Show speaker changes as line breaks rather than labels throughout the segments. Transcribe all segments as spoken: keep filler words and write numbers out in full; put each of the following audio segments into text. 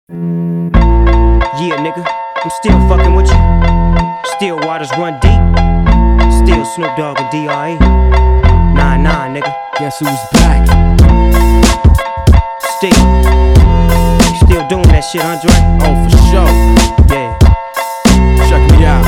Yeah, nigga, I'm still fucking with you. Still waters run deep. Still Snoop Dogg and D R E. Nah, nah, nigga.
Guess who's back?
Still. You still doing that shit, Andre?
Oh, for sure.
Yeah.
Check me out.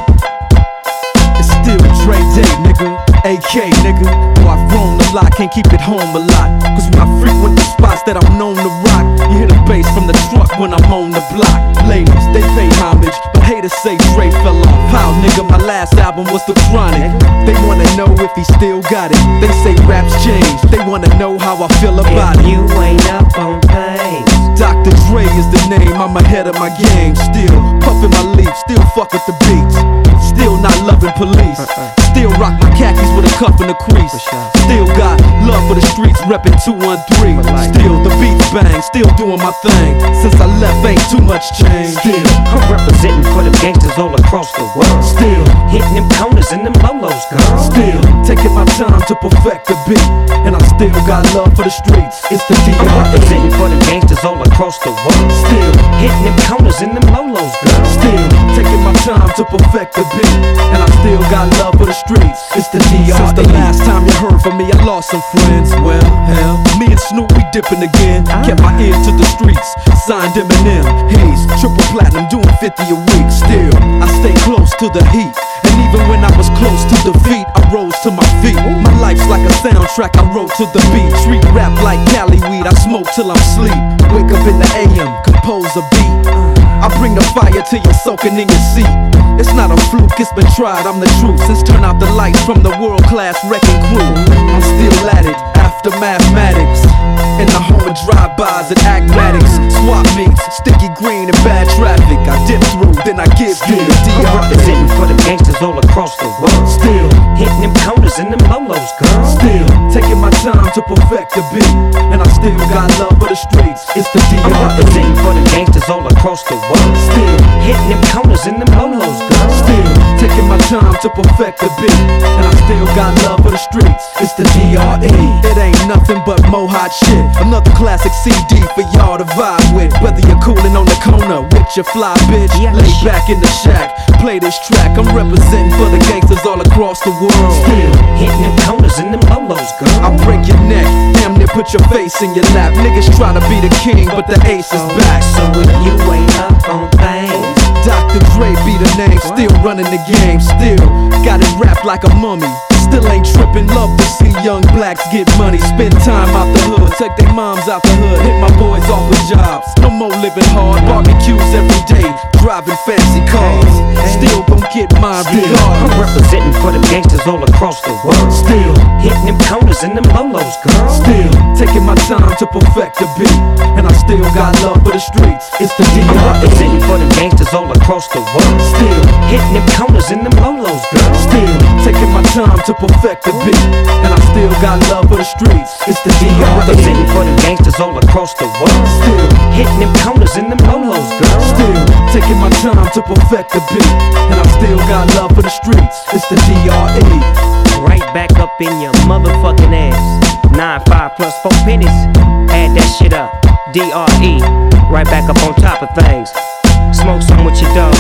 It's still Dre Day, nigga. A K, nigga. Though I've grown a lot, can't keep it home a lot. Cause when I frequent the spots that I'm known to rock, you hear the bass from the truck when I'm on the block. Ladies, they pay homage, but haters say Dre fell off. How, nigga, my last album was The Chronic. They wanna know if he still got it. They say raps change, they wanna know how I feel about
if
it.
You ain't up on things.
Doctor Dre is the name, I'm ahead of my game. Still puffin' my leaf, still fuck with the beats. Still not loving police. Still rock my khakis with a cuff and a crease. Still got love for the streets, reppin' two one three. Still the beats bang, still doing my thing. Since I left ain't too much change. Still
I'm representing for the gangsters all across the world.
Still
hitting them corners and them lolos, girl.
Still taking my time to perfect the beat. And I still got love for the streets. It's the D R E.
I'm representing for the gangsters all across the world.
Still
hitting them corners and them lolos, girl.
Still taking my time to perfect the beat. And I still got love for the streets. It's the D R E. Since the last time you heard from me, I lost some friends. Well, hell, me and Snoop, we dipping again. Kept my ear to the streets, signed Eminem. Hayes, triple platinum, doing fifty a week. Still, I stay close to the heat. And even when I was close to defeat, I rose to my feet. My life's like a soundtrack, I wrote to the beat. Street rap like Cali weed, I smoke till I'm sleep. Wake up in the A M, compose a beat. I bring the fire till you're soaking in your seat. It's not a fluke, it's been tried, I'm the truth. Since turn out the lights from the world-class wrecking crew, I'm still at it, after mathematics. In the home of drive-bys and acmatics. Swap meets, sticky green and bad traffic. I dip through, then I give you the D R E.
I'm representing for the gangsters all across the world.
Still
hitting them corners and them lolos, girl.
Still taking my time to perfect the beat. And I still got love for the streets. It's the D R E.
I'm representing for the gangsters all across the world.
Still
hitting them corners and them lolos, girl.
Still taking my time to perfect the beat. And I still got love for the streets. It's the D R E. It ain't nothing but mo hot shit. Another classic C D for y'all to vibe with. Whether you're coolin' on the corner with your fly bitch,
yeah,
lay back in the shack, play this track. I'm representing for the gangsters all across the world. Still
hitting them corners and them lolos, girl.
I break your neck, damn near put your face in your lap. Niggas try to be the king, but the ace is back.
So if you ain't up on things,
Doctor Dre be the name, still running the game. Still got it wrapped like a mummy. Still ain't trippin', love to see young blacks get money. Spend time out the hood, take their moms out the hood. Hit my boys off with jobs, no more living hard. Barbecues every day, driving fancy cars. Still gon' get mine regardless.
I'm representing for the gangsters all across the world.
Still
hitting them corners and them lolos, girl.
Still taking my time to perfect the beat. And I still got love for the streets. It's the D R E.
I'm representing for the gangsters all across the world.
Still
hitting them corners and them lolos, girl.
Still taking my time to perfect the beat. And I still got love for the streets. It's the D R E.
I'm representing for the gangsters all across the world.
Still
hitting them corners and them lolos, girl.
Still taking my time to perfect the beat. And I still got love for the streets. It's the D R E.
Right back up in your motherfucking ass. Nine five plus four pennies. Add that shit up. D R E. Right back up on top of things. Smoke some with your dog.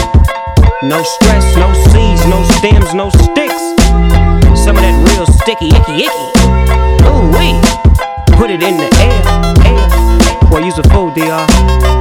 No stress, no seeds, no stems, no sticks. Some of that real sticky, icky, icky. Ooh wee. Put it in the air, air. Boy, use a fool, D R